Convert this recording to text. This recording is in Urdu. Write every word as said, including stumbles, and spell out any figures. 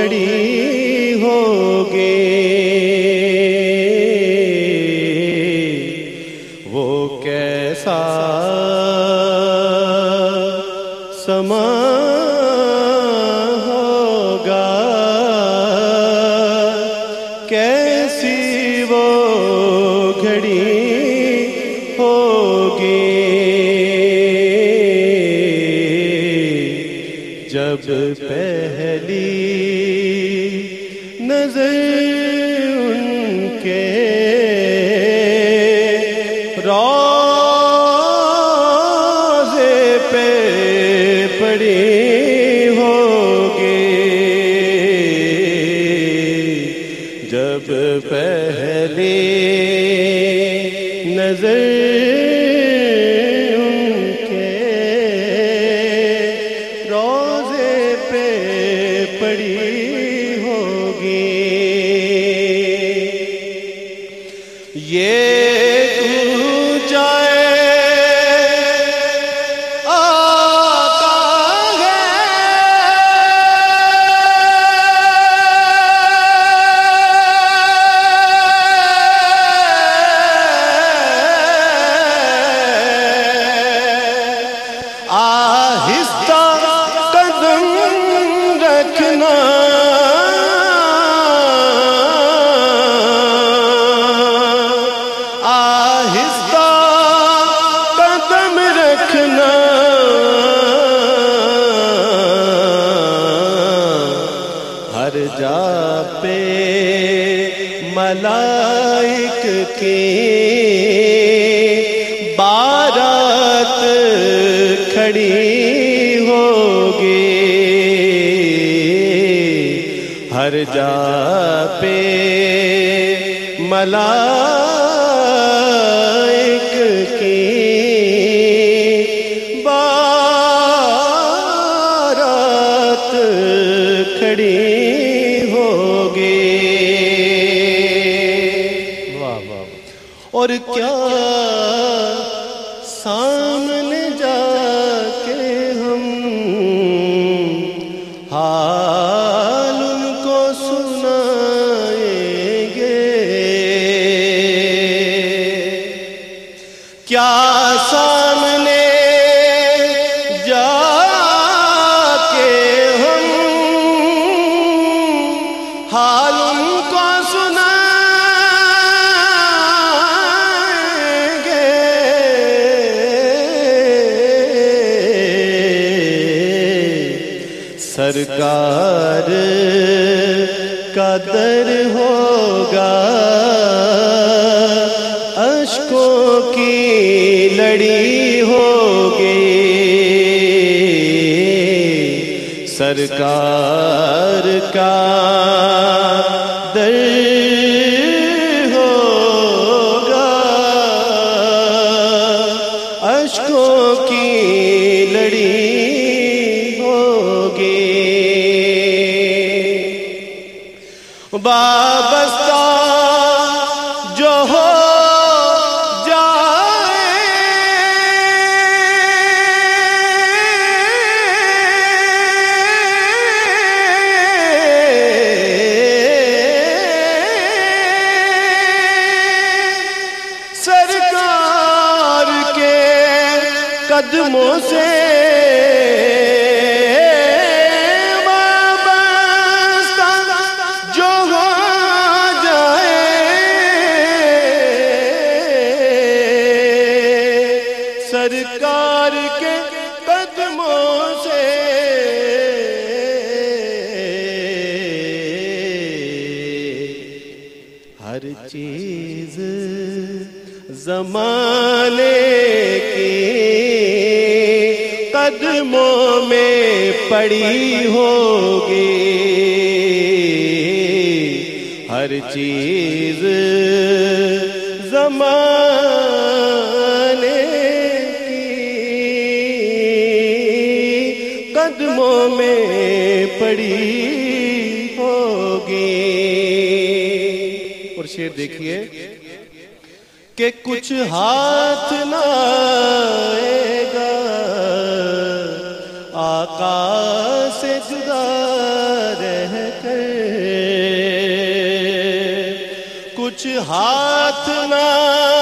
گھڑی ہوگی وہ کیسا سما ہوگا، کیسی وہ گھڑی ہوگی جب پہلی نظر ان کے روضے پہ پڑی ہوگی، جب پہلی نظر ان کے روضے پہ پڑی ہوگی، یہ آہستہ قدم رکھنا، آہستہ قدم رکھنا، ہر جا پہ ملائک کی بارات کھڑی ہوگی، ہر جا پہ ملائک کی بارات کھڑی ہوگی، واہ واہ، اور کیا سامنے جا کے ہم حال ان کو سنائیں گے، کیا سامنے جا کے ہم حال ان کو سنائیں گے، سرکار کا در ہوگا، اشکوں کی لڑی ہوگی، سرکار کا در ہوگا، اشکوں کی لڑی وابستہ جو ہو جائے سرکار کے قدموں سے، سرکار کے قدموں سے ہر چیز زمانے کی قدموں میں پڑی ہوگی، ہر چیز زمانے قدموں میں پڑی ہوگی، اور شعر دیکھیے کہ کچھ ہاتھ نہ آئے گا آقا سے جدا رہ رہ کر کچھ ہاتھ نہ